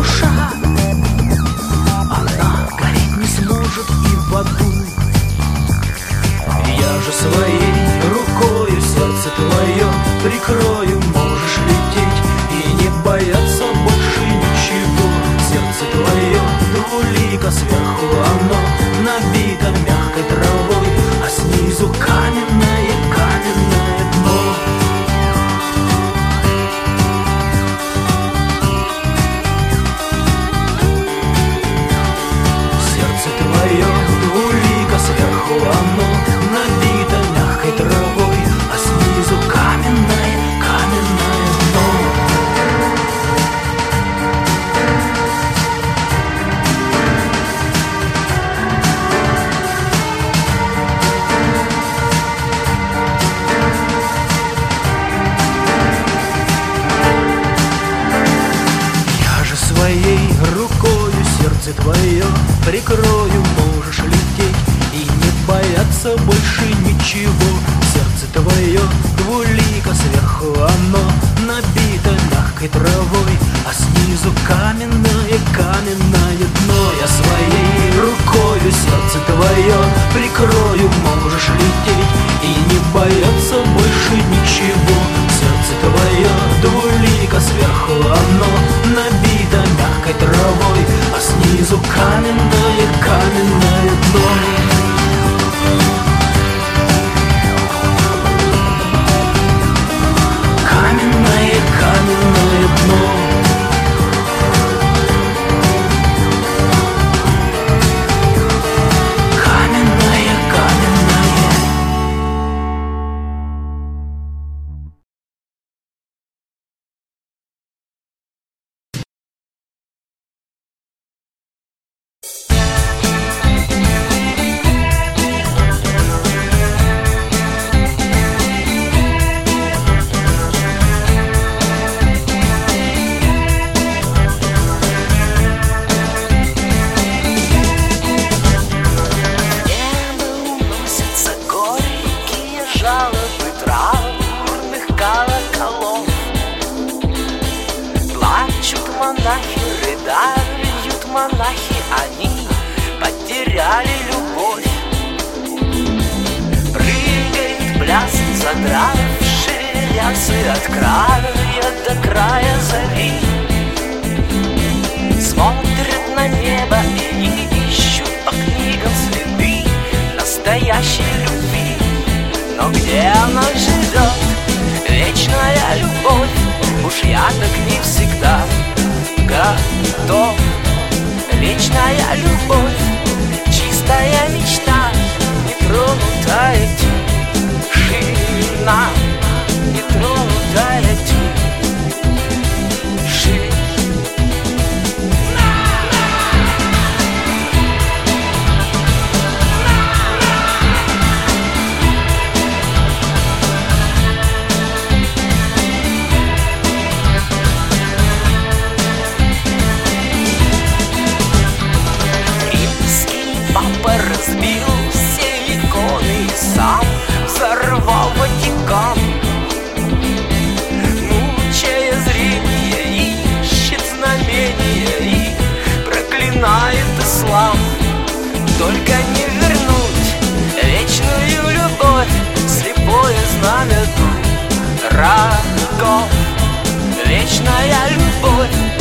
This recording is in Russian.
душа, она гореть не сможет и в аду. Я же своей рукою сердце твое прикрою, можешь лететь и не бояться больше ничего. Сердце твое двулико, сверху оно набито мягкой травой, а снизу каменное, каменное дно. Сердце твое двулико, сверху оно набито мягкой травой, а снизу каменное, каменное дно. Я же своей рукою сердце твое прикрою, можешь лететь и не бояться больше ничего. Сердце твое двулико, сверху оно набито мягкой травой, а снизу каменное, каменное дно. Я своей рукою сердце твое прикрою, можешь лететь и не бояться больше ничего. Сердце твое двулико, сверху оно набито мягкой травой, а снизу каменное, каменное дно. Каменное, каменное дно. Каменное, каменное. Монахи рыдают, монахи, они потеряли любовь. Прыгает, пляшет, задравшие рясы от края до края зари. Смотрят на небо и ищут по книгам следы настоящей любви. Но где она живет, вечная любовь? Уж я так не всегда готов. Вечная любовь, чистая мечта, нетронутая тишина, нетронутая тишина. Разбил все иконы и сам взорвал Ватикан. Мучая зрение, ищет знамения и проклинает ислам. Только не вернуть вечную любовь, слепое знамя дураков. Вечная любовь,